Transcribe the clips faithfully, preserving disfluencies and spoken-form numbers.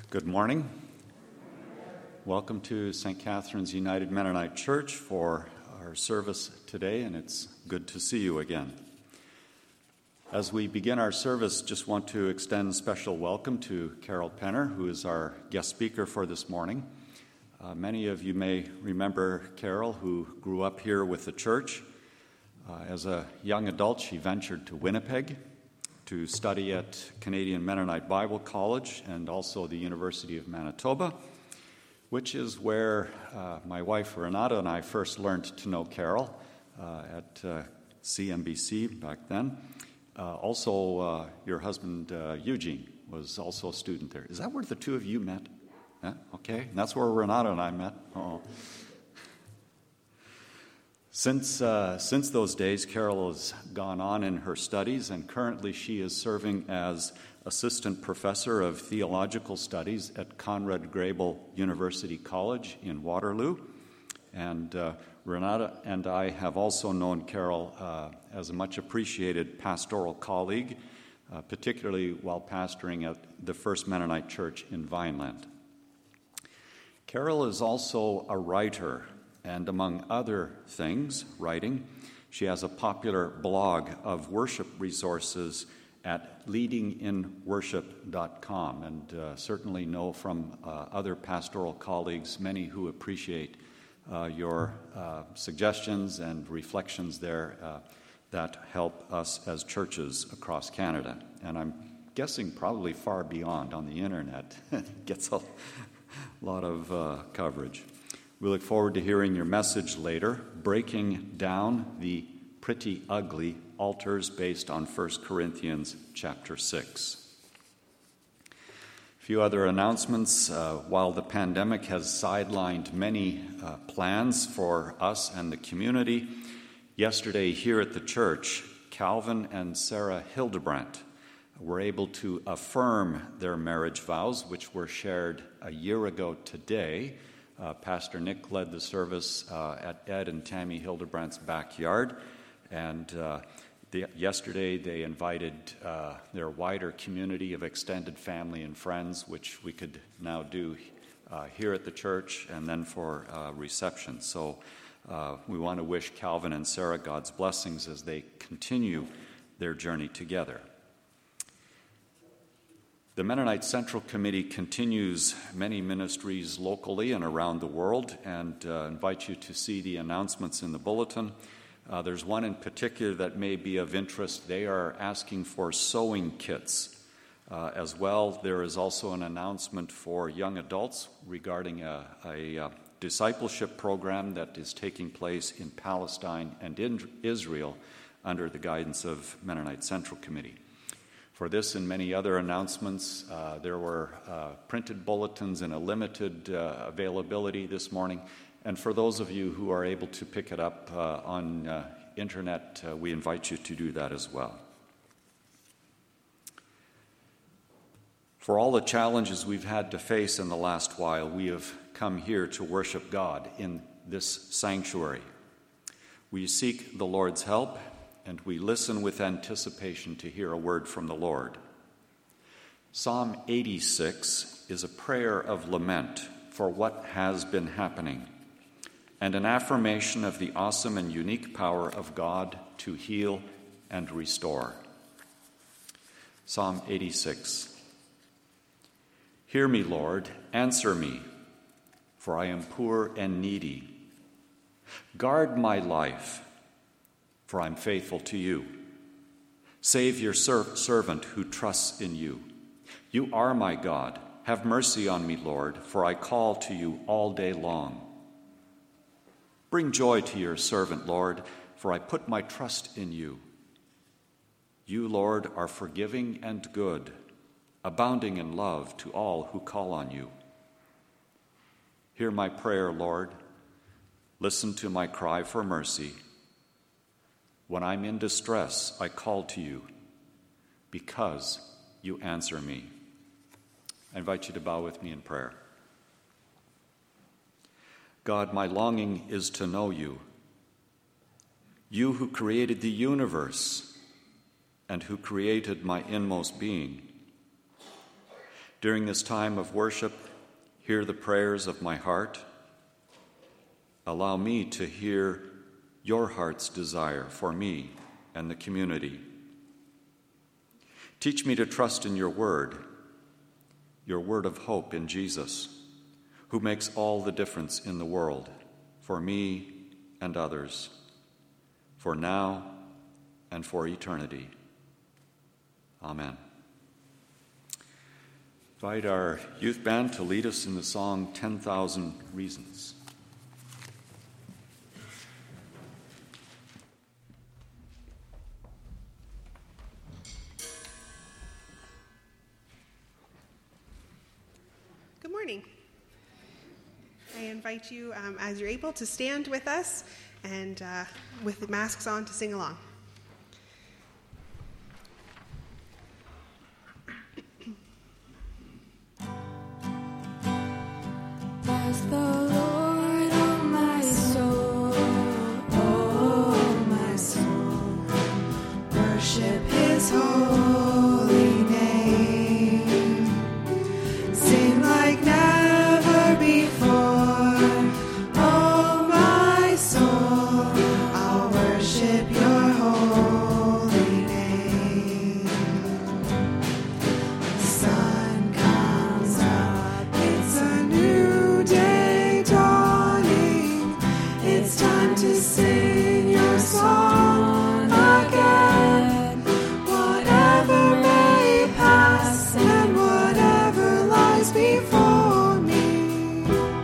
Good morning. Welcome to Saint Catherine's United Mennonite Church for our service today, and it's good to see you again. As we begin our service, just want to extend special welcome to Carol Penner, who is our guest speaker for this morning. Uh, many of you may remember Carol, who grew up here with the church. Uh, as a young adult, she ventured to Winnipeg to study at Canadian Mennonite Bible College and also the University of Manitoba, which is where uh, my wife Renata and I first learned to know Carol uh, at uh, C M B C back then. Uh, also, uh, your husband uh, Eugene was also a student there. Is that where the two of you met? Yeah? Okay, and that's where Renata and I met. Uh-oh. Since, uh, since those days, Carol has gone on in her studies, and currently she is serving as Assistant Professor of Theological Studies at Conrad Grebel University College in Waterloo. And uh, Renata and I have also known Carol uh, as a much appreciated pastoral colleague, uh, particularly while pastoring at the First Mennonite Church in Vineland. Carol is also a writer. And among other things, writing, she has a popular blog of worship resources at leading in worship dot com, and uh, certainly know from uh, other pastoral colleagues, many who appreciate uh, your uh, suggestions and reflections there uh, that help us as churches across Canada. And I'm guessing probably far beyond on the internet. It gets a lot of uh, coverage. We look forward to hearing your message later, breaking down the pretty ugly altars based on First Corinthians chapter six. A few other announcements. Uh, while the pandemic has sidelined many uh, plans for us and the community, yesterday here at the church, Calvin and Sarah Hildebrandt were able to affirm their marriage vows, which were shared a year ago today. Uh, Pastor Nick led the service uh, at Ed and Tammy Hildebrandt's backyard, and uh, the, yesterday they invited uh, their wider community of extended family and friends, which we could now do uh, here at the church and then for uh, reception. So uh, we want to wish Calvin and Sarah God's blessings as they continue their journey together. The Mennonite Central Committee continues many ministries locally and around the world, and uh, invite you to see the announcements in the bulletin. Uh, there's one in particular that may be of interest. They are asking for sewing kits. Uh, as well, there is also an announcement for young adults regarding a, a, a discipleship program that is taking place in Palestine and in Israel under the guidance of Mennonite Central Committee. For this and many other announcements, uh, there were uh, printed bulletins in a limited uh, availability this morning. And for those of you who are able to pick it up uh, on uh, internet, uh, we invite you to do that as well. For all the challenges we've had to face in the last while, we have come here to worship God in this sanctuary. We seek the Lord's help, and we listen with anticipation to hear a word from the Lord. Psalm eighty-six is a prayer of lament for what has been happening, and an affirmation of the awesome and unique power of God to heal and restore. Psalm eighty-six. Hear me, Lord, answer me, for I am poor and needy. Guard my life, for I'm faithful to you. Save your ser- servant who trusts in you. You are my God. Have mercy on me, Lord, for I call to you all day long. Bring joy to your servant, Lord, for I put my trust in you. You, Lord, are forgiving and good, abounding in love to all who call on you. Hear my prayer, Lord. Listen to my cry for mercy. When I'm in distress, I call to you, because you answer me. I invite you to bow with me in prayer. God, my longing is to know you, you who created the universe and who created my inmost being. During this time of worship, hear the prayers of my heart. Allow me to hear your heart's desire for me and the community. Teach me to trust in your word, your word of hope in Jesus, who makes all the difference in the world, for me and others, for now and for eternity. Amen. Invite our youth band to lead us in the song ten thousand Reasons. Good morning. I invite you, um, as you're able, to stand with us and uh, with the masks on to sing along. Bless the Lord, oh my soul, oh my soul, worship his holy name, sing like never before, oh my soul, I'll worship your holy name. The sun comes up, it's a new day dawning, it's time to sing your song again. Whatever may pass and whatever lies before me,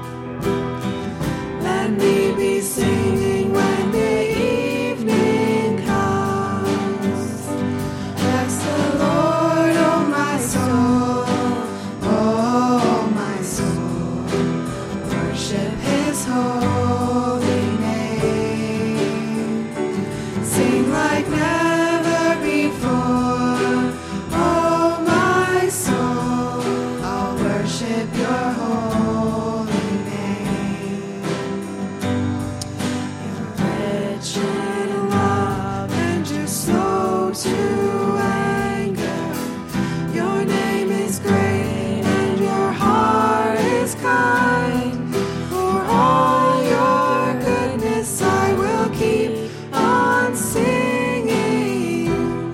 let me be singing when the evening comes. Bless the Lord, oh my soul, oh my soul, worship his holy name, sing like never before, oh my soul, I'll worship your holy name. You're rich in love and you're slow to anger. Your name is great and your heart is kind. For all your goodness I will keep on singing.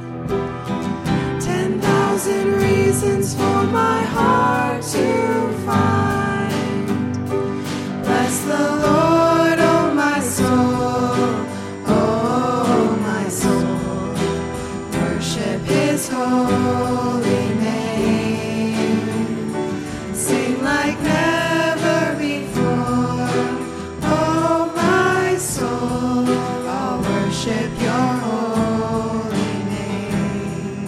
Ten thousand reasons for my heart to find. Bless the Lord, oh my soul, oh my soul, worship his holy name, sing like never before, oh my soul, I'll worship your holy name.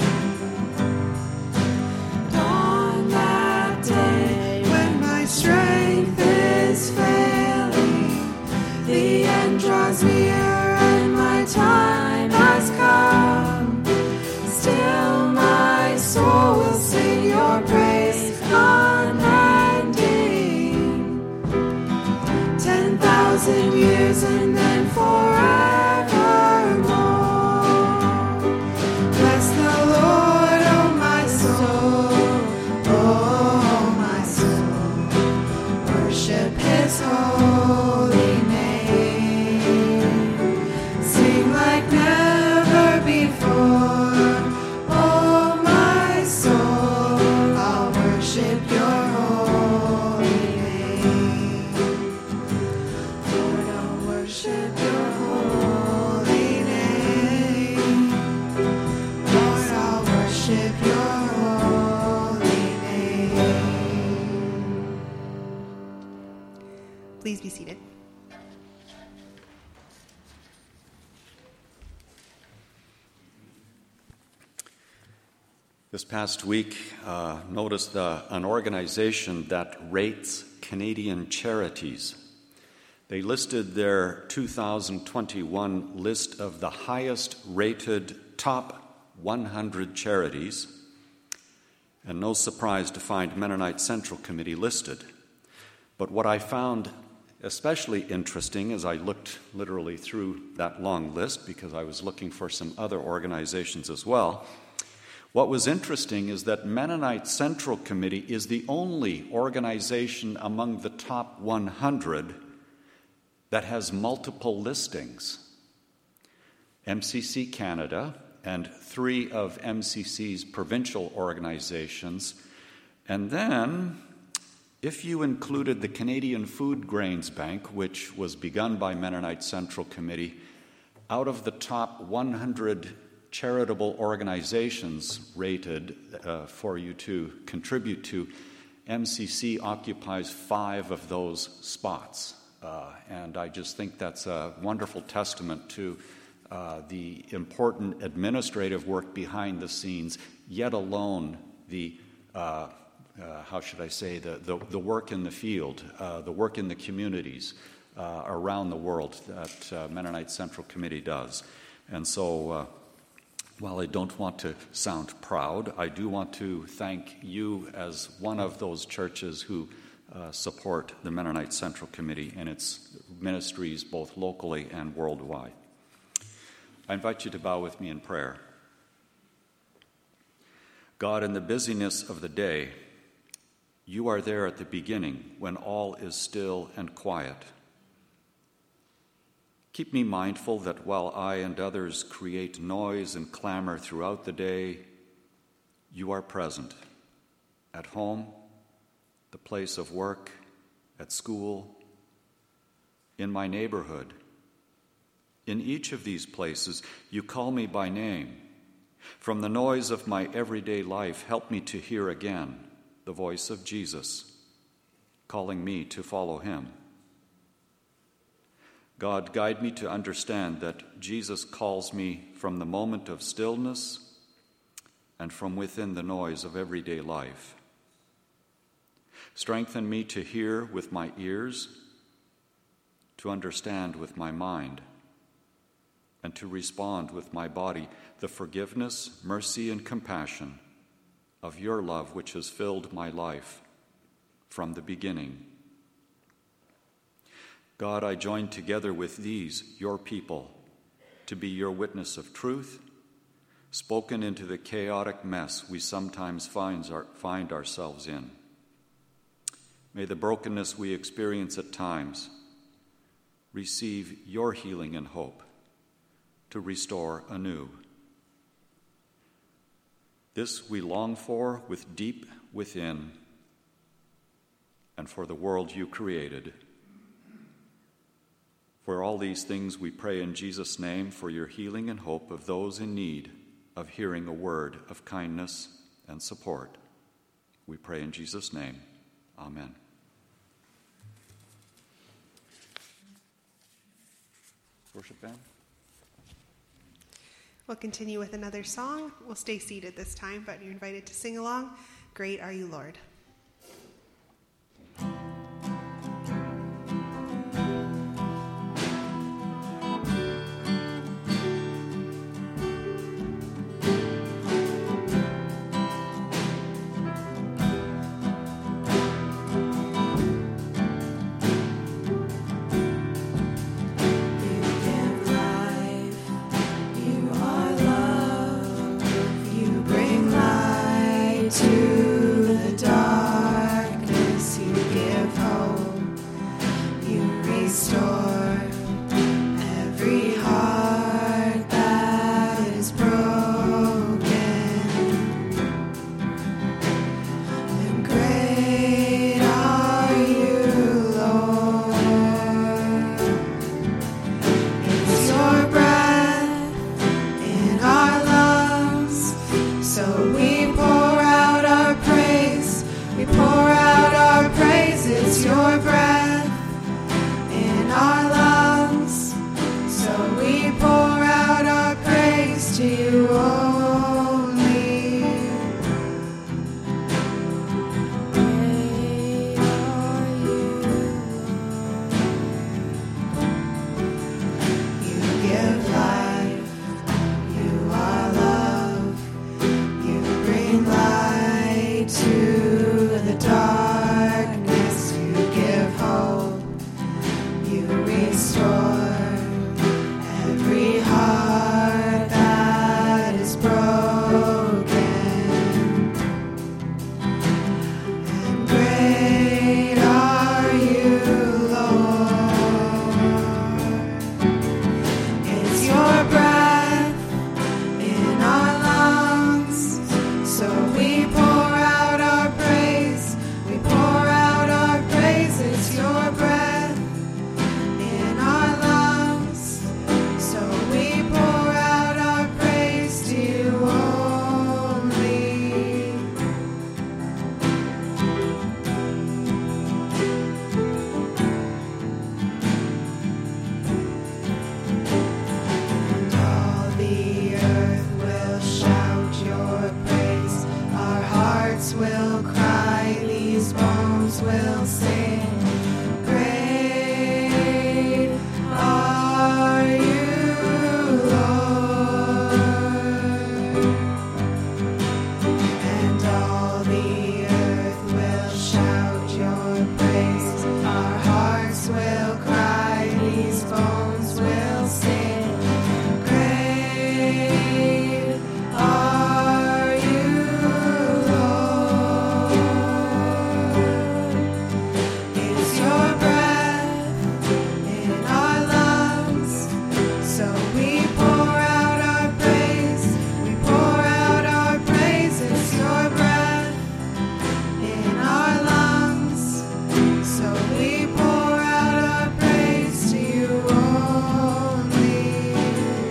On that day when my strength is failing, the end draws near and my time has come, still my soul will sing your praise unending. Ten thousand years and then forevermore. Bless the Lord, oh my soul, oh my soul, worship his holy name, sing like never before, oh my soul, I'll worship your holy name. Lord, I'll worship your holy name. Lord, I'll worship your holy name. Please be seated. This past week, uh, noticed uh, an organization that rates Canadian charities. They listed their two thousand twenty-one list of the highest rated top one hundred charities, and no surprise to find Mennonite Central Committee listed. But what I found especially interesting as I looked literally through that long list, because I was looking for some other organizations as well, What was interesting is that Mennonite Central Committee is the only organization among the top one hundred that has multiple listings. M C C Canada and three of M C C's provincial organizations. And then, if you included the Canadian Food Grains Bank, which was begun by Mennonite Central Committee, out of the top one hundred charitable organizations rated uh, for you to contribute to, M C C occupies five of those spots. Uh, and I just think that's a wonderful testament to uh, the important administrative work behind the scenes, yet alone the, uh, uh, how should I say, the, the, the work in the field, uh, the work in the communities uh, around the world that uh, Mennonite Central Committee does. And so, uh, while I don't want to sound proud, I do want to thank you as one of those churches who uh, support the Mennonite Central Committee and its ministries both locally and worldwide. I invite you to bow with me in prayer. God, in the busyness of the day, you are there at the beginning when all is still and quiet. Keep me mindful that while I and others create noise and clamor throughout the day, you are present at home, the place of work, at school, in my neighborhood. In each of these places, you call me by name. From the noise of my everyday life, help me to hear again the voice of Jesus, calling me to follow him. God, guide me to understand that Jesus calls me from the moment of stillness and from within the noise of everyday life. Strengthen me to hear with my ears, to understand with my mind, and to respond with my body the forgiveness, mercy, and compassion of your love which has filled my life from the beginning. God, I join together with these, your people, to be your witness of truth, spoken into the chaotic mess we sometimes find, our, find ourselves in. May the brokenness we experience at times receive your healing and hope to restore anew. This we long for with deep within and for the world you created. For all these things we pray in Jesus' name for your healing and hope of those in need of hearing a word of kindness and support. We pray in Jesus' name. Amen. Worship band. We'll continue with another song. We'll stay seated this time, but you're invited to sing along. Great are you, Lord. To the dark. bones will sing. Great are you, Lord, and all the earth will shout your praise. Our hearts will cry, these bones will sing. Great are you, Lord. It's your breath in our lungs, so we pour out our praise. We pour out our praise. It's your breath in our lungs, so we pour out our praise to you only.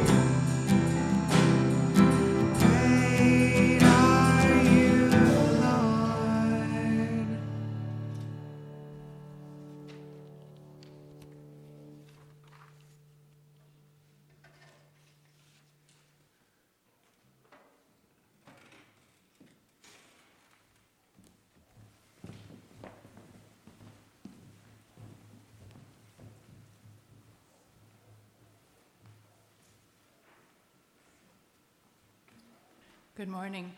Great are you, Lord. Good morning.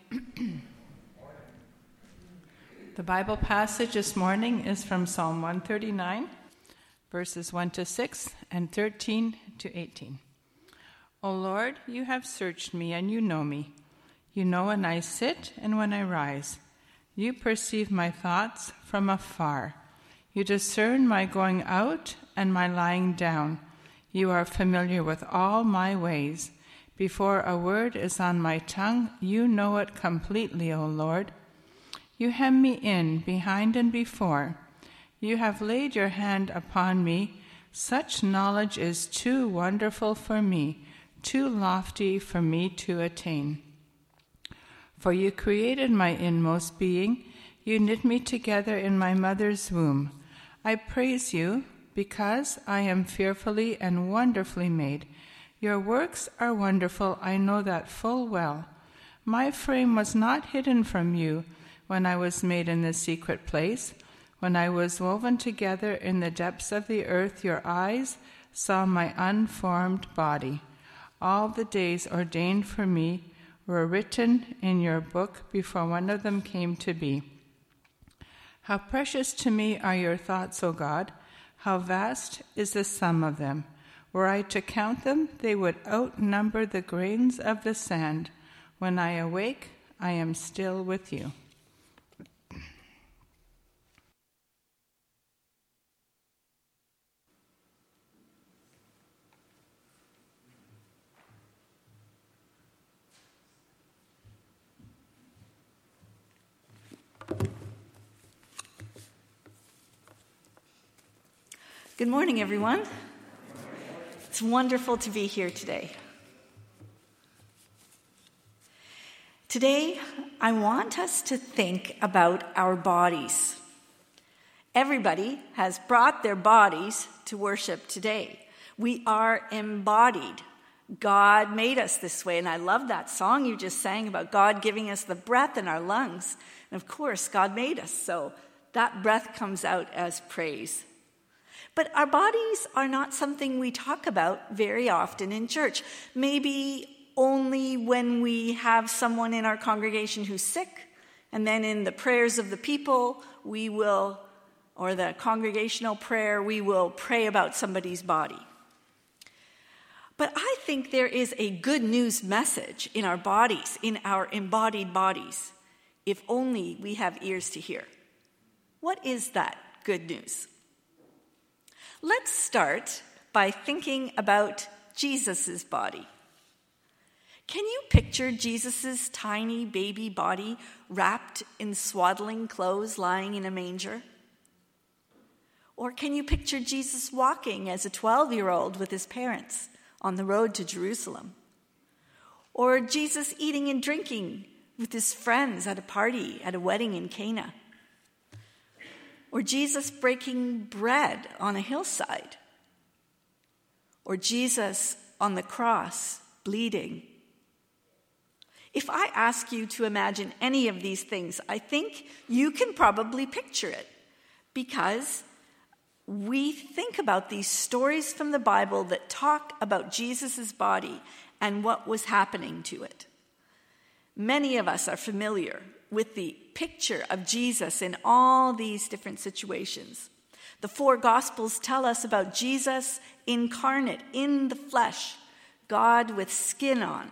The Bible passage this morning is from Psalm one thirty-nine, verses one to six and thirteen to eighteen. O Lord, you have searched me and you know me. You know when I sit and when I rise. You perceive my thoughts from afar. You discern my going out and my lying down. You are familiar with all my ways. Before a word is on my tongue, you know it completely, O Lord. You hem me in, behind and before. You have laid your hand upon me. Such knowledge is too wonderful for me, too lofty for me to attain. For you created my inmost being. You knit me together in my mother's womb. I praise you because I am fearfully and wonderfully made. Your works are wonderful, I know that full well. My frame was not hidden from you when I was made in the secret place. When I was woven together in the depths of the earth, your eyes saw my unformed body. All the days ordained for me were written in your book before one of them came to be. How precious to me are your thoughts, O God! How vast is the sum of them! Were I to count them, they would outnumber the grains of the sand. When I awake, I am still with you. Good morning, everyone. It's wonderful to be here today. Today, I want us to think about our bodies. Everybody has brought their bodies to worship today. We are embodied. God made us this way, and I love that song you just sang about God giving us the breath in our lungs. And of course, God made us, so that breath comes out as praise. But our bodies are not something we talk about very often in church. Maybe only when we have someone in our congregation who's sick, and then in the prayers of the people, we will, or the congregational prayer, we will pray about somebody's body. But I think there is a good news message in our bodies, in our embodied bodies, if only we have ears to hear. What is that good news? Let's start by thinking about Jesus' body. Can you picture Jesus' tiny baby body wrapped in swaddling clothes lying in a manger? Or can you picture Jesus walking as a twelve-year-old with his parents on the road to Jerusalem? Or Jesus eating and drinking with his friends at a party at a wedding in Cana? Or Jesus breaking bread on a hillside? Or Jesus on the cross bleeding? If I ask you to imagine any of these things, I think you can probably picture it. because we think about these stories from the Bible that talk about Jesus' body and what was happening to it. Many of us are familiar with the picture of Jesus in all these different situations. The four Gospels tell us about Jesus incarnate in the flesh, God with skin on.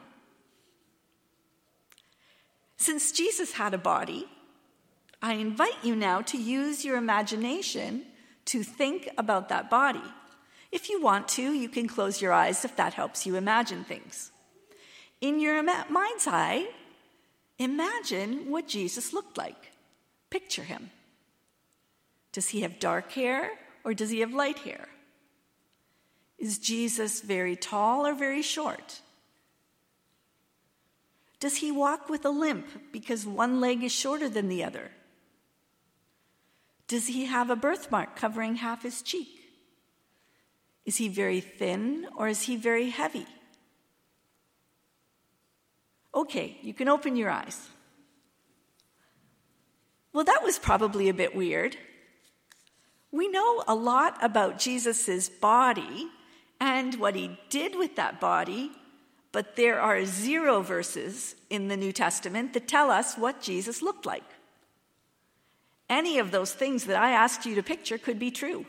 Since Jesus had a body, I invite you now to use your imagination to think about that body. If you want to, you can close your eyes if that helps you imagine things. In your mind's eye, imagine what Jesus looked like. Picture him. Does he have dark hair or does he have light hair? Is Jesus very tall or very short? Does he walk with a limp because one leg is shorter than the other? Does he have a birthmark covering half his cheek? Is he very thin or is he very heavy? Okay, you can open your eyes. Well, that was probably a bit weird. We know a lot about Jesus' body and what he did with that body, but there are zero verses in the New Testament that tell us what Jesus looked like. Any of those things that I asked you to picture could be true.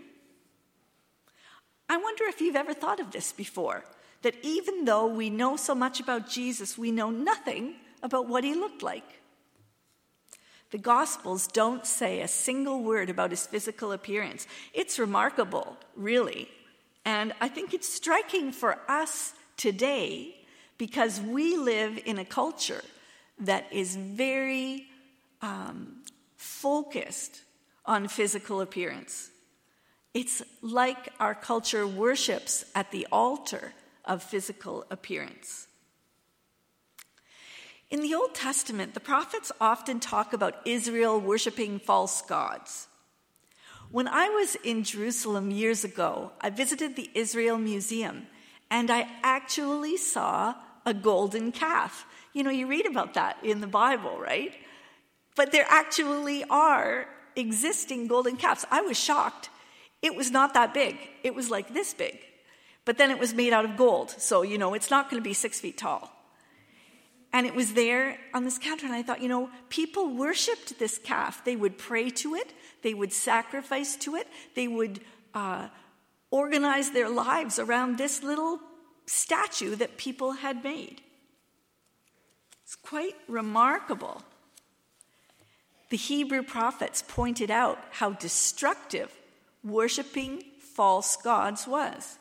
I wonder if you've ever thought of this before, that even though we know so much about Jesus, we know nothing about what he looked like. The Gospels don't say a single word about his physical appearance. It's remarkable, really. And I think it's striking for us today because we live in a culture that is very um, focused on physical appearance. It's like our culture worships at the altar of physical appearance. In the Old Testament, the prophets often talk about Israel worshiping false gods. When I was in Jerusalem years ago, I visited the Israel Museum, and I actually saw a golden calf. You know, you read about that in the Bible, right? But there actually are existing golden calves. I was shocked. It was not that big. It was like this big. But then it was made out of gold, so, you know, it's not going to be six feet tall. And it was there on this counter, and I thought, you know, people worshipped this calf. They would pray to it. They would sacrifice to it. They would uh, organize their lives around this little statue that people had made. It's quite remarkable. The Hebrew prophets pointed out how destructive worshiping false gods was.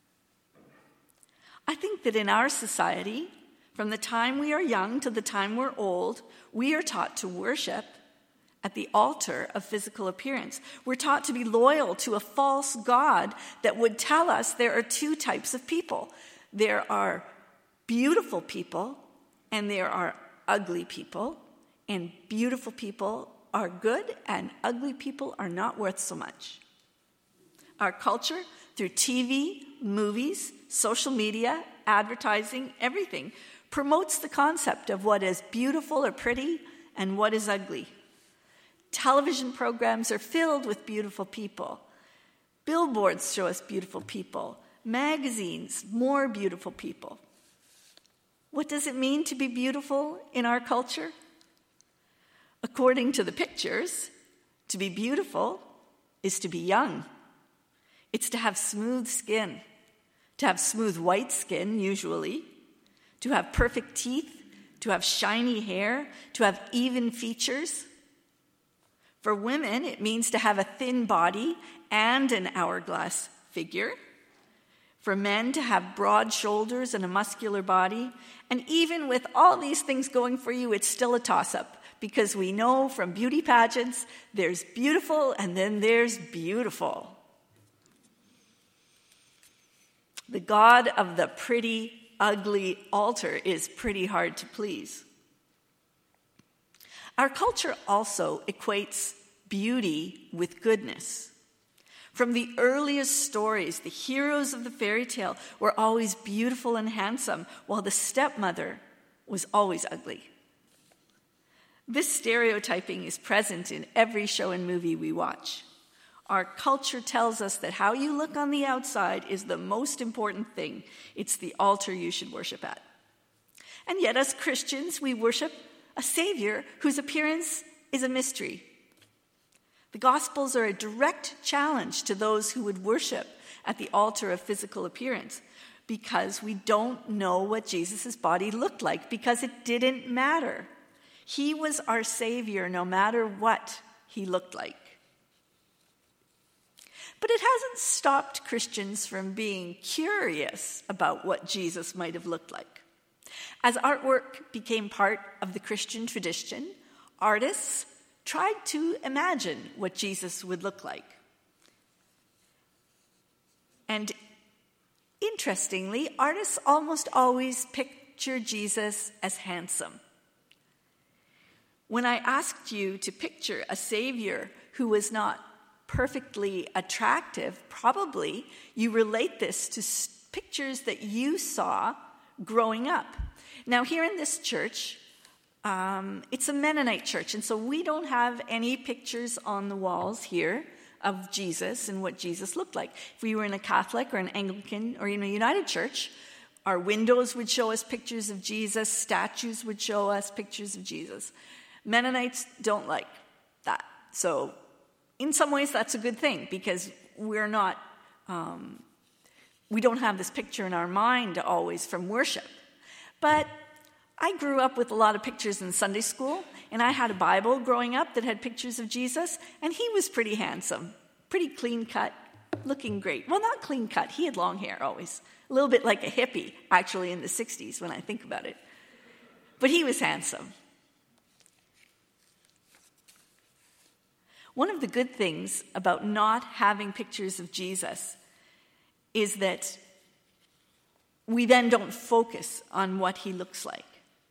I think that in our society, from the time we are young to the time we're old, we are taught to worship at the altar of physical appearance. We're taught to be loyal to a false god that would tell us there are two types of people. There are beautiful people and there are ugly people, and beautiful people are good and ugly people are not worth so much. Our culture, through T V, movies, social media, advertising, everything, promotes the concept of what is beautiful or pretty and what is ugly. Television programs are filled with beautiful people. Billboards show us beautiful people. Magazines, more beautiful people. What does it mean to be beautiful in our culture? According to the pictures, to be beautiful is to be young. It's to have smooth skin, to have smooth white skin, usually, to have perfect teeth, to have shiny hair, to have even features. For women, it means to have a thin body and an hourglass figure. For men, to have broad shoulders and a muscular body. And even with all these things going for you, it's still a toss-up, because we know from beauty pageants, there's beautiful and then there's beautiful. The God of the pretty, ugly altar is pretty hard to please. Our culture also equates beauty with goodness. From the earliest stories, the heroes of the fairy tale were always beautiful and handsome, while the stepmother was always ugly. This stereotyping is present in every show and movie we watch. Our culture tells us that how you look on the outside is the most important thing. It's the altar you should worship at. And yet, as Christians, we worship a Savior whose appearance is a mystery. The Gospels are a direct challenge to those who would worship at the altar of physical appearance, because we don't know what Jesus' body looked like, because it didn't matter. He was our Savior no matter what he looked like. But it hasn't stopped Christians from being curious about what Jesus might have looked like. As artwork became part of the Christian tradition, artists tried to imagine what Jesus would look like. And interestingly, artists almost always picture Jesus as handsome. When I asked you to picture a Savior who was not perfectly attractive, probably you relate this to pictures that you saw growing up. Now, here in this church, um, it's a Mennonite church, and so we don't have any pictures on the walls here of Jesus and what Jesus looked like. If we were in a Catholic or an Anglican or in a United Church, our windows would show us pictures of Jesus, statues would show us pictures of Jesus. Mennonites don't like that. So in some ways, that's a good thing, because we're not, um, we don't have this picture in our mind always from worship. But I grew up with a lot of pictures in Sunday school, and I had a Bible growing up that had pictures of Jesus, and he was pretty handsome, pretty clean cut, looking great. Well, not clean cut, he had long hair always, a little bit like a hippie, actually, in the sixties when I think about it. But he was handsome. One of the good things about not having pictures of Jesus is that we then don't focus on what he looks like.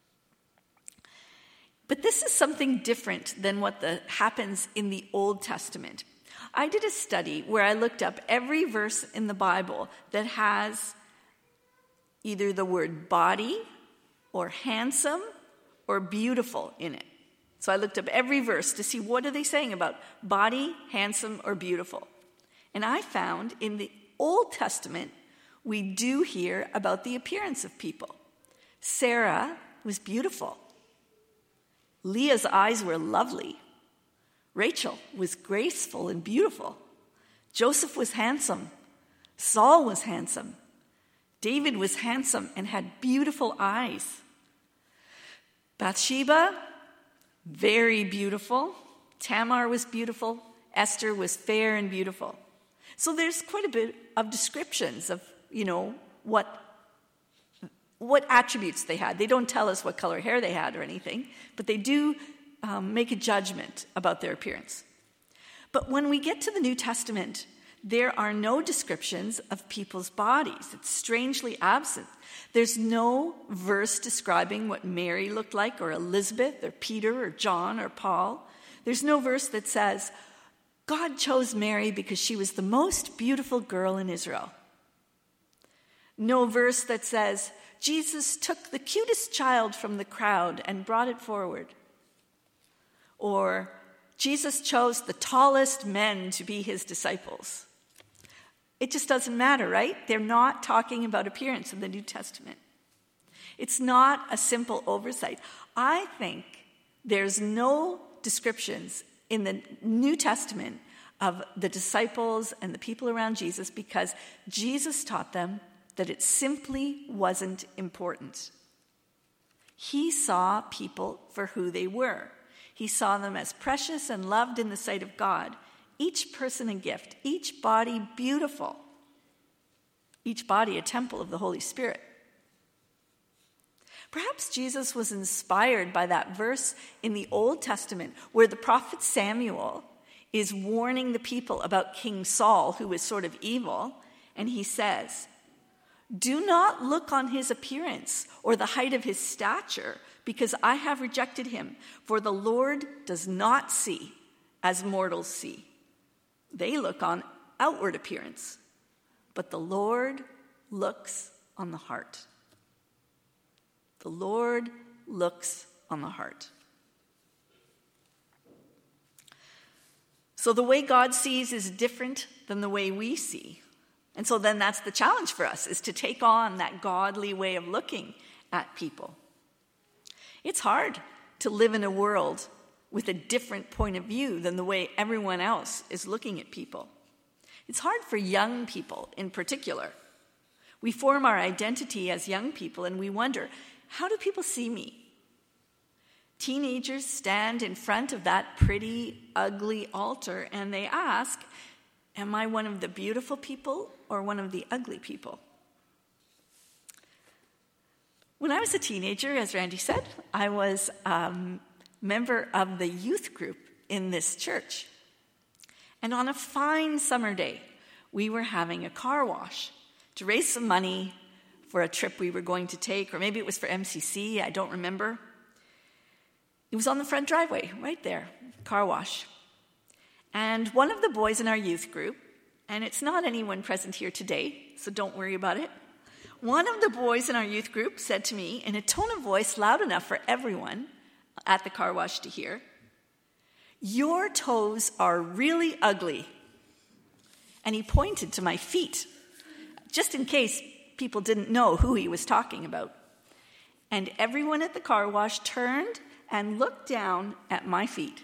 But this is something different than what the, happens in the Old Testament. I did a study where I looked up every verse in the Bible that has either the word body or handsome or beautiful in it. So I looked up every verse to see what are they saying about body, handsome, or beautiful. And I found in the Old Testament, we do hear about the appearance of people. Sarah was beautiful. Leah's eyes were lovely. Rachel was graceful and beautiful. Joseph was handsome. Saul was handsome. David was handsome and had beautiful eyes. Bathsheba, very beautiful. Tamar was beautiful. Esther was fair and beautiful. So there's quite a bit of descriptions of, you know, what, what attributes they had. They don't tell us what color hair they had or anything, but they do um, make a judgment about their appearance. But when we get to the New Testament, there are no descriptions of people's bodies. It's strangely absent. There's no verse describing what Mary looked like, or Elizabeth, or Peter, or John, or Paul. There's no verse that says, God chose Mary because she was the most beautiful girl in Israel. No verse that says, Jesus took the cutest child from the crowd and brought it forward. Or, Jesus chose the tallest men to be his disciples. It just doesn't matter, right? They're not talking about appearance in the New Testament. It's not a simple oversight. I think there's no descriptions in the New Testament of the disciples and the people around Jesus because Jesus taught them that it simply wasn't important. He saw people for who they were. He saw them as precious and loved in the sight of God. Each person a gift, each body beautiful, each body a temple of the Holy Spirit. Perhaps Jesus was inspired by that verse in the Old Testament where the prophet Samuel is warning the people about King Saul, who was sort of evil, and he says, "Do not look on his appearance or the height of his stature, because I have rejected him, for the Lord does not see as mortals see. They look on outward appearance, but the Lord looks on the heart." The Lord looks on the heart. So the way God sees is different than the way we see. And so then that's the challenge for us, is to take on that godly way of looking at people. It's hard to live in a world with a different point of view than the way everyone else is looking at people. It's hard for young people in particular. We form our identity as young people and we wonder, how do people see me? Teenagers stand in front of that pretty, ugly altar and they ask, am I one of the beautiful people or one of the ugly people? When I was a teenager, as Randy said, I was a um, member of the youth group in this church. And on a fine summer day, we were having a car wash to raise some money for a trip we were going to take, or maybe it was for M C C, I don't remember. It was on the front driveway, right there, car wash. And one of the boys in our youth group, and it's not anyone present here today, so don't worry about it. One of the boys in our youth group said to me, in a tone of voice loud enough for everyone at the car wash to hear, "Your toes are really ugly." And he pointed to my feet, just in case people didn't know who he was talking about. And everyone at the car wash turned and looked down at my feet.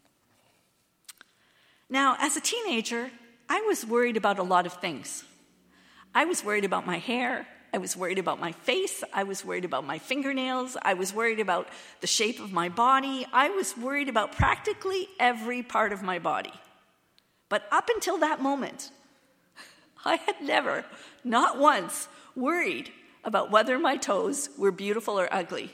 Now, as a teenager, I was worried about a lot of things. I was worried about my hair. I was worried about my face. I was worried about my fingernails. I was worried about the shape of my body. I was worried about practically every part of my body. But up until that moment, I had never, not once, worried about whether my toes were beautiful or ugly.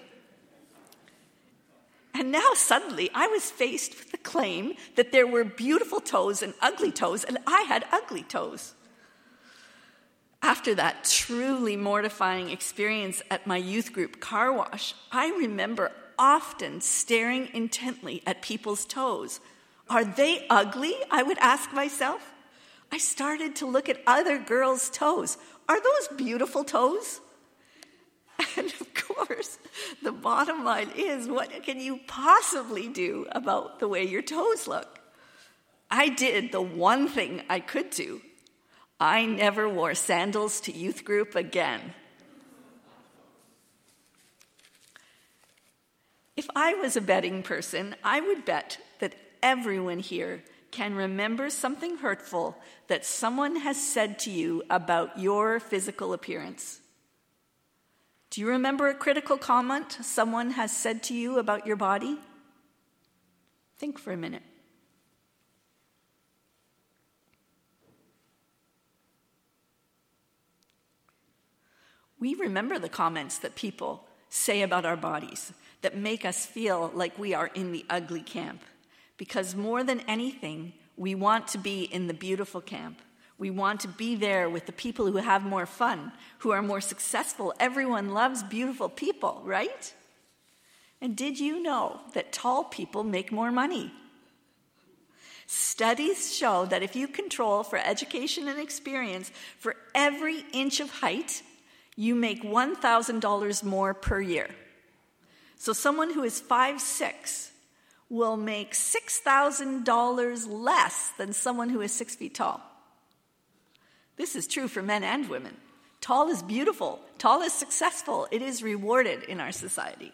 And now suddenly I was faced with the claim that there were beautiful toes and ugly toes, and I had ugly toes. After that truly mortifying experience at my youth group car wash, I remember often staring intently at people's toes. Are they ugly? I would ask myself. I started to look at other girls' toes. Are those beautiful toes? And of course, the bottom line is, what can you possibly do about the way your toes look? I did the one thing I could do. I never wore sandals to youth group again. If I was a betting person, I would bet that everyone here can remember something hurtful that someone has said to you about your physical appearance. Do you remember a critical comment someone has said to you about your body? Think for a minute. We remember the comments that people say about our bodies that make us feel like we are in the ugly camp. Because more than anything, we want to be in the beautiful camp. We want to be there with the people who have more fun, who are more successful. Everyone loves beautiful people, right? And did you know that tall people make more money? Studies show that if you control for education and experience for every inch of height, you make one thousand dollars more per year. So someone who is five foot six will make six thousand dollars less than someone who is six feet tall. This is true for men and women. Tall is beautiful. Tall is successful. It is rewarded in our society.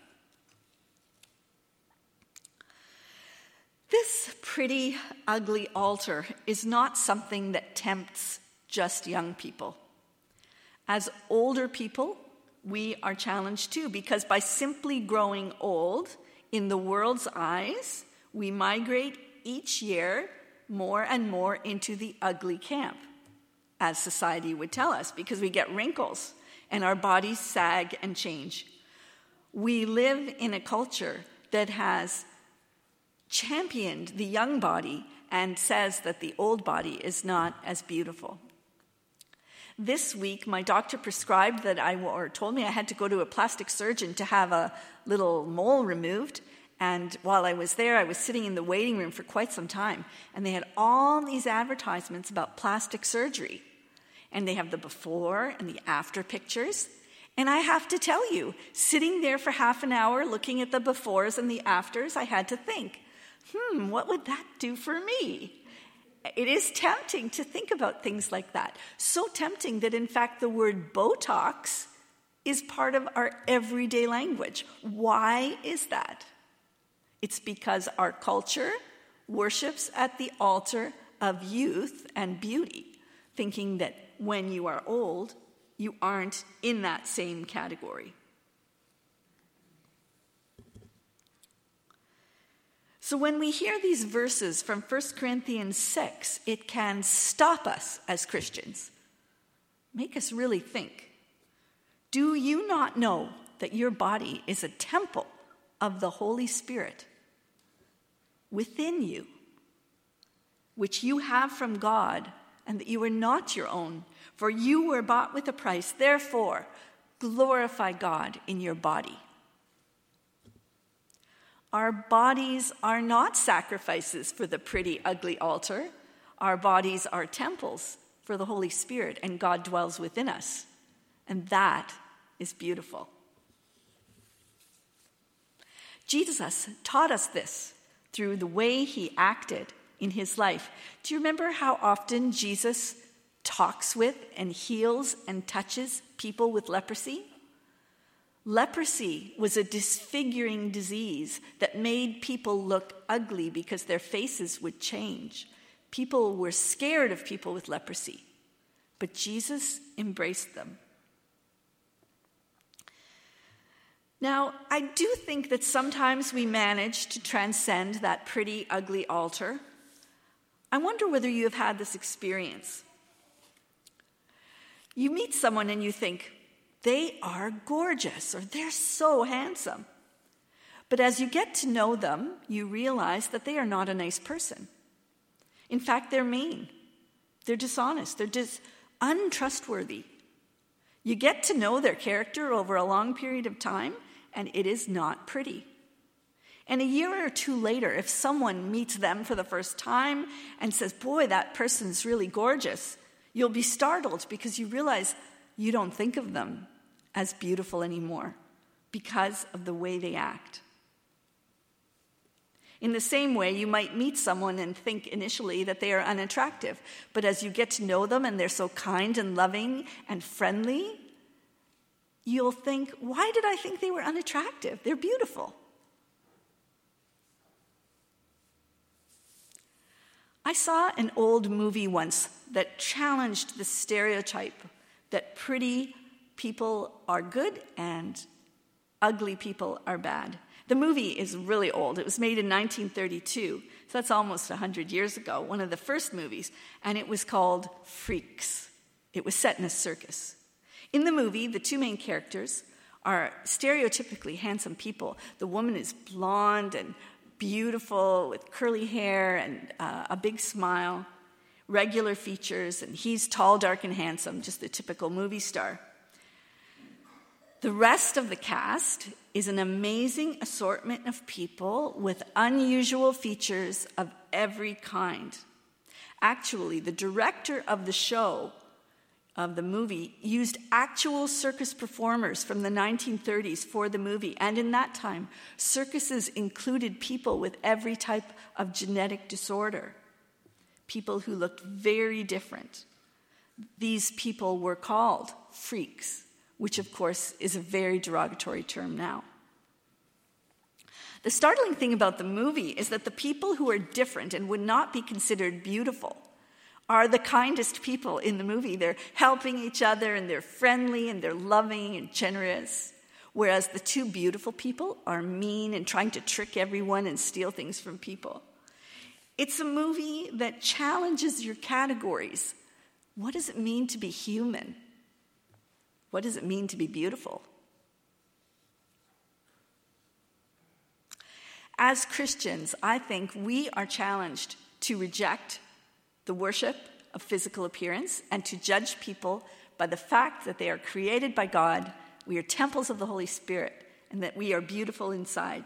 This pretty, ugly altar is not something that tempts just young people. As older people, we are challenged too, because by simply growing old, in the world's eyes, we migrate each year more and more into the ugly camp, as society would tell us, because we get wrinkles and our bodies sag and change. We live in a culture that has championed the young body and says that the old body is not as beautiful. This week, my doctor prescribed that I, or told me I had to go to a plastic surgeon to have a little mole removed. And while I was there, I was sitting in the waiting room for quite some time. And they had all these advertisements about plastic surgery. And they have the before and the after pictures. And I have to tell you, sitting there for half an hour looking at the befores and the afters, I had to think, hmm, what would that do for me? it is tempting to think about things like that. So tempting that, in fact, the word Botox is part of our everyday language. Why is that? It's because our culture worships at the altar of youth and beauty, thinking that when you are old, you aren't in that same category. So when we hear these verses from First Corinthians six, it can stop us as Christians, make us really think. Do you not know that your body is a temple of the Holy Spirit within you, which you have from God, and that you are not your own? For you were bought with a price. Therefore, glorify God in your body. Our bodies are not sacrifices for the pretty, ugly altar. Our bodies are temples for the Holy Spirit, and God dwells within us. And that is beautiful. Jesus taught us this through the way he acted in his life. Do you remember how often Jesus talks with and heals and touches people with leprosy? Leprosy was a disfiguring disease that made people look ugly because their faces would change. People were scared of people with leprosy, but Jesus embraced them. Now, I do think that sometimes we manage to transcend that pretty, ugly altar. I wonder whether you have had this experience. You meet someone and you think, they are gorgeous, or they're so handsome. But as you get to know them, you realize that they are not a nice person. In fact, they're mean. They're dishonest. They're just untrustworthy. You get to know their character over a long period of time, and it is not pretty. And a year or two later, if someone meets them for the first time and says, boy, that person's really gorgeous, you'll be startled because you realize you don't think of them as beautiful anymore because of the way they act. In the same way, you might meet someone and think initially that they are unattractive, but as you get to know them and they're so kind and loving and friendly, you'll think, why did I think they were unattractive? They're beautiful. I saw an old movie once that challenged the stereotype that pretty people are good and ugly people are bad. The movie is really old. It was made in nineteen thirty-two, so that's almost one hundred years ago, one of the first movies, and it was called Freaks. It was set in a circus. In the movie, the two main characters are stereotypically handsome people. The woman is blonde and beautiful with curly hair and uh, a big smile, regular features, and he's tall, dark, and handsome, just the typical movie star. The rest of the cast is an amazing assortment of people with unusual features of every kind. Actually, the director of the show, of the movie, used actual circus performers from the nineteen thirties for the movie. And in that time, circuses included people with every type of genetic disorder, people who looked very different. These people were called freaks, which of course is a very derogatory term now. The startling thing about the movie is that the people who are different and would not be considered beautiful are the kindest people in the movie. They're helping each other, and they're friendly, and they're loving and generous, whereas the two beautiful people are mean and trying to trick everyone and steal things from people. It's a movie that challenges your categories. What does it mean to be human? What does it mean to be beautiful? As Christians, I think we are challenged to reject the worship of physical appearance and to judge people by the fact that they are created by God, we are temples of the Holy Spirit, and that we are beautiful inside.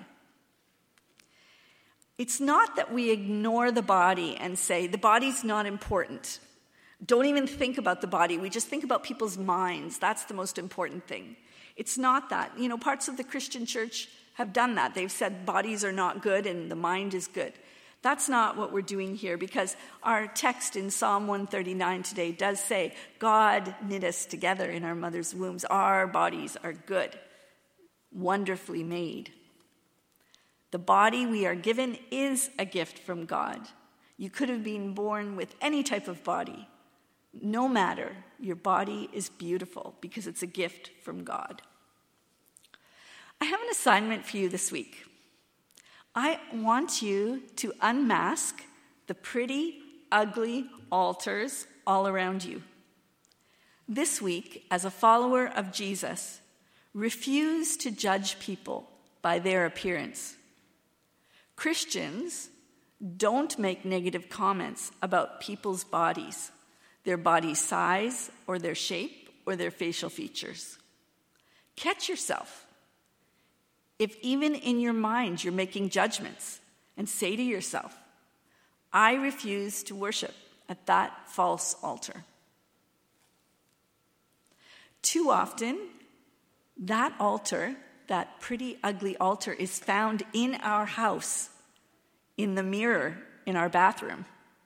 It's not that we ignore the body and say, the body's not important. Don't even think about the body. We just think about people's minds. That's the most important thing. It's not that. You know, parts of the Christian church have done that. They've said bodies are not good and the mind is good. That's not what we're doing here, because our text in Psalm one thirty-nine today does say, God knit us together in our mother's wombs. Our bodies are good, wonderfully made. The body we are given is a gift from God. You could have been born with any type of body. No matter, your body is beautiful because it's a gift from God. I have an assignment for you this week. I want you to unmask the pretty, ugly altars all around you. This week, as a follower of Jesus, refuse to judge people by their appearance. Christians don't make negative comments about people's bodies, their body size or their shape or their facial features. Catch yourself. If even in your mind you're making judgments, and say to yourself, I refuse to worship at that false altar. Too often, that altar, that pretty ugly altar, is found in our house, in the mirror in our bathroom.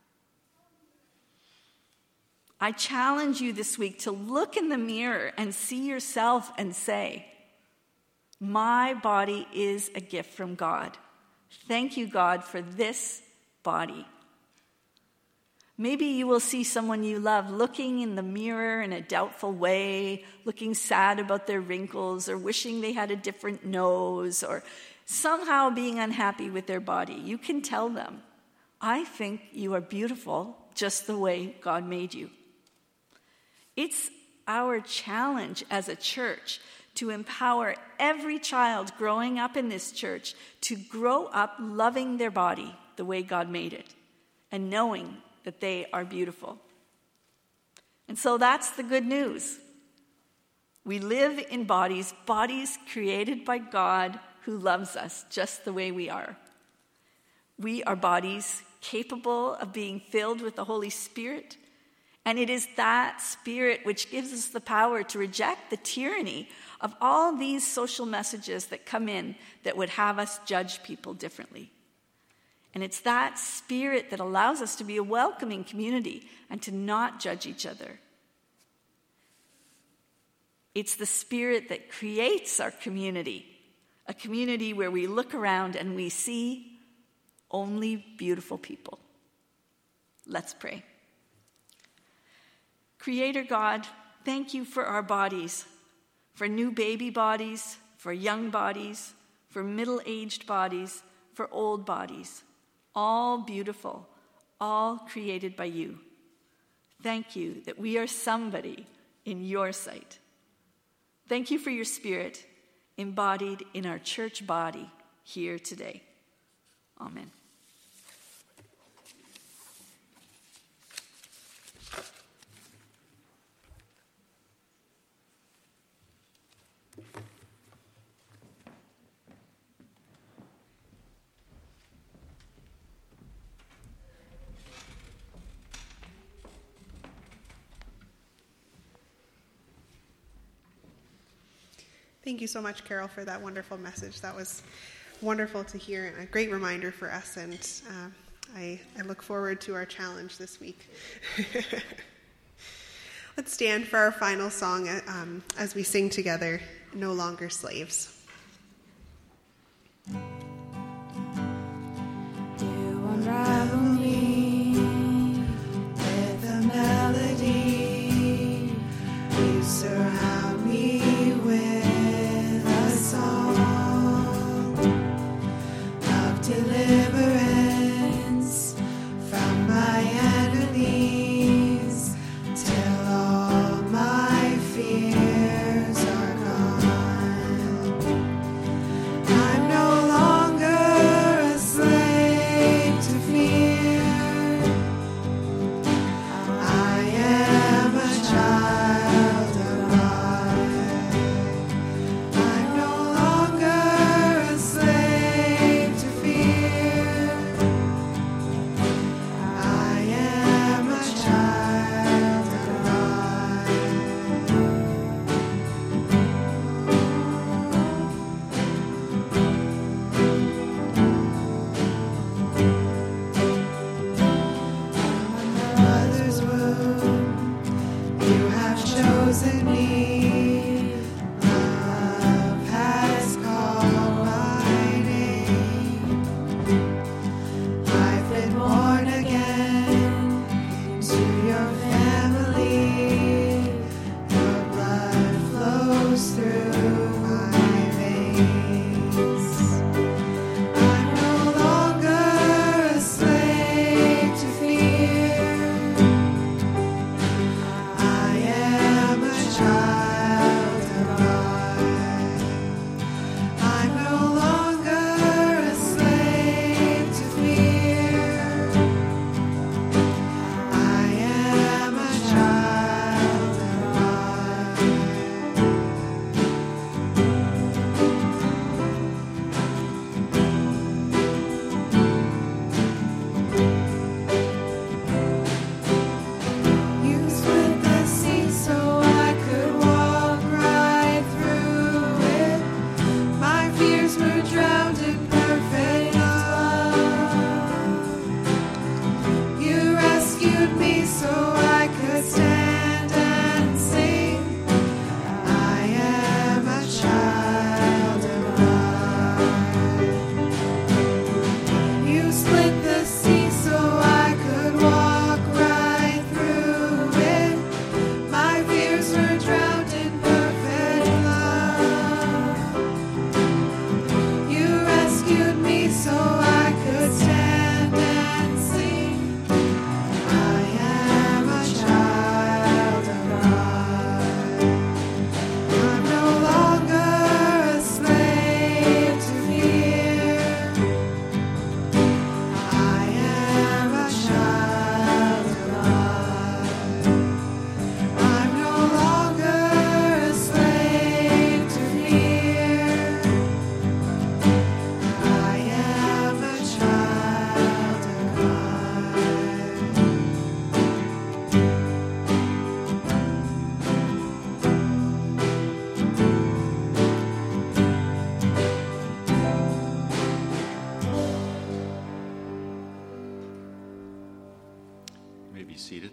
I challenge you this week to look in the mirror and see yourself and say, my body is a gift from God. Thank you, God, for this body. Maybe you will see someone you love looking in the mirror in a doubtful way, looking sad about their wrinkles, or wishing they had a different nose, or somehow being unhappy with their body. You can tell them, I think you are beautiful just the way God made you. It's our challenge as a church to empower every child growing up in this church to grow up loving their body the way God made it and knowing that they are beautiful. And so that's the good news. We live in bodies, bodies created by God who loves us just the way we are. We are bodies capable of being filled with the Holy Spirit, and it is that Spirit which gives us the power to reject the tyranny of all these social messages that come in that would have us judge people differently. And it's that Spirit that allows us to be a welcoming community and to not judge each other. It's the Spirit that creates our community, a community where we look around and we see only beautiful people. Let's pray. Creator God, thank you for our bodies, for new baby bodies, for young bodies, for middle-aged bodies, for old bodies, all beautiful, all created by you. Thank you that we are somebody in your sight. Thank you for your Spirit embodied in our church body here today. Amen. Thank you so much, Carol, for that wonderful message. That was wonderful to hear and a great reminder for us, and uh, I, I look forward to our challenge this week. Let's stand for our final song um, as we sing together, No Longer Slaves. You unravel me with a melody. You surround me with a song of deliverance from my enemies till all my fears are gone. chosen me. Love has called my name. I've been born again into your family. Your blood flows through my veins. I'm no longer a slave to fear. I am a child of God. I'm no longer a slave to fear. I am a child of God. You split the sea so I could walk right through it. My fears were drowned in perfect love. You rescued me so I could stand and sing. I am a child of God. You split the sea so I could walk right through it. My fears were drowned in perfect love. You rescued me so I could stand and sing. I am a child of God. I'm no longer a slave to fear. I am a child of God. I'm no longer a slave to fear. I am a child of God. You may be seated.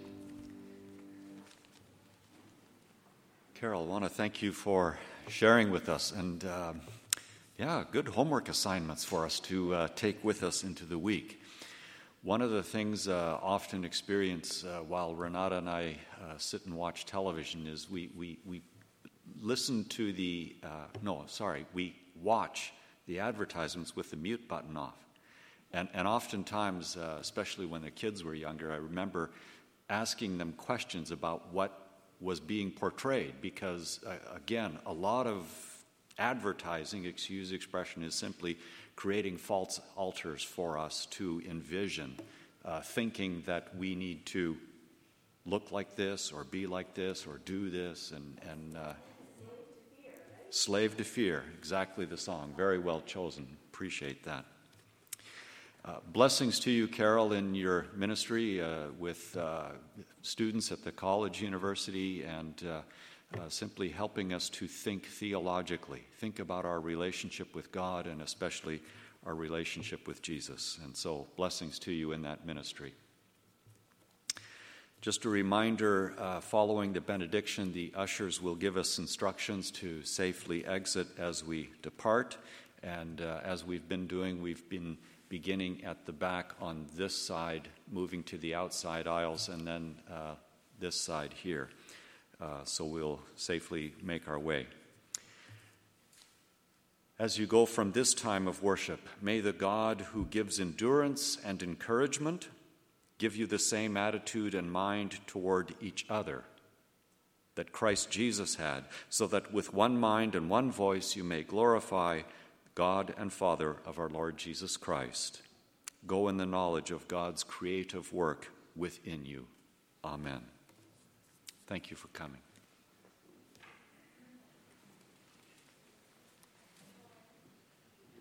Carol, I want to thank you for sharing with us, and um, yeah, good homework assignments for us to uh, take with us into the week. One of the things uh, often experience uh, while Renata and I uh, sit and watch television is we we we listen to the uh, no sorry we watch the advertisements with the mute button off. And, and oftentimes, uh, especially when the kids were younger, I remember asking them questions about what was being portrayed because, uh, again, a lot of advertising, excuse the expression, is simply creating false altars for us to envision, uh, thinking that we need to look like this or be like this or do this and, and uh, Slave to Fear, exactly the song. Very well chosen. Appreciate that. Uh, blessings to you, Carol, in your ministry uh, with uh, students at the college, university, and uh, uh, simply helping us to think theologically, think about our relationship with God and especially our relationship with Jesus. And so blessings to you in that ministry. Just a reminder, uh, following the benediction, the ushers will give us instructions to safely exit as we depart. And uh, as we've been doing, we've been beginning at the back on this side, moving to the outside aisles, and then uh, this side here. Uh, so we'll safely make our way. As you go from this time of worship, may the God who gives endurance and encouragement give you the same attitude and mind toward each other that Christ Jesus had, so that with one mind and one voice you may glorify God and Father of our Lord Jesus Christ. Go in the knowledge of God's creative work within you. Amen. Thank you for coming.